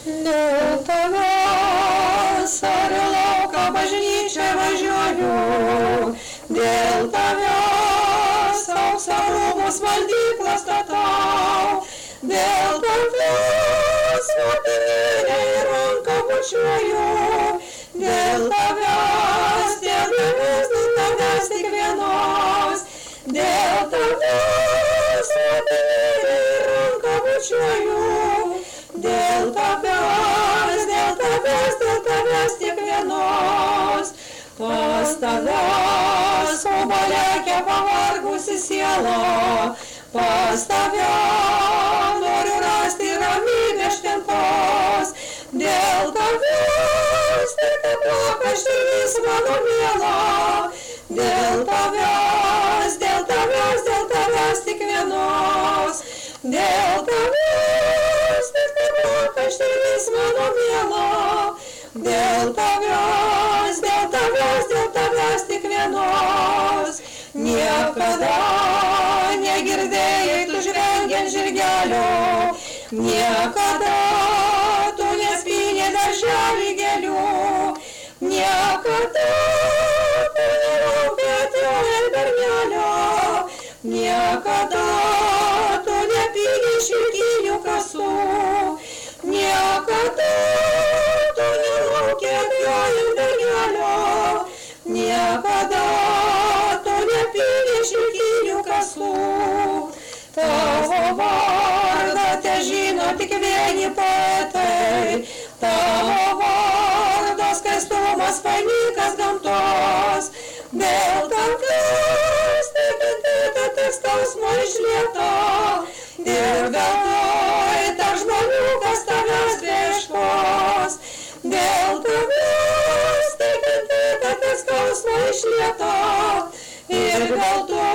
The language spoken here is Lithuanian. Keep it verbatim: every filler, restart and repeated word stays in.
Dėl tavęs ar į lauką bažnyčią važiuoju, dėl tavęs aukso rūmus valdyklą statau, dėl tavęs motinėlei ranką bučiuoju, dėl tavęs tiek tavęs, dėl tavęs tik vienos, dėl tavęs motinėlei ranką bučiuoju. Dėl tavęs, dėl tavęs, dėl tavęs tik vienos, pas tavęs obuoliakę pavargusi siela, pas tave noriu rasti ramybę šventos, dėl tavęs, tik teplaka širdis mano miela, dėl tavęs, dėl tavęs, dėl tavęs tik vienos, dėl tavęs, tik teplaka širdis mano miela, dėl tavęs, dėl tavęs, dėl tavęs tik vienos. Niekada negirdėjai tu žvengiant žirgelio, niekada tu nespynė darželį gėlių, niekada tu nelaukė atjojo bernelio, niekada tu nepylė šilkinių kasų, niekada tu nelaukė atjojo bernelio, niekada tu nepylė šilkinių kasų. Tavo vardą te žino tik vieni poetai, tavo vardo skaistumas painikas gamtos, dėl tavęs tikintėte tik skausmo išlieta, ir veltui tarp žmonių, kas tavęs ieškos, dėl tavęs tikintėte tik skausmo išlieta, ir veltui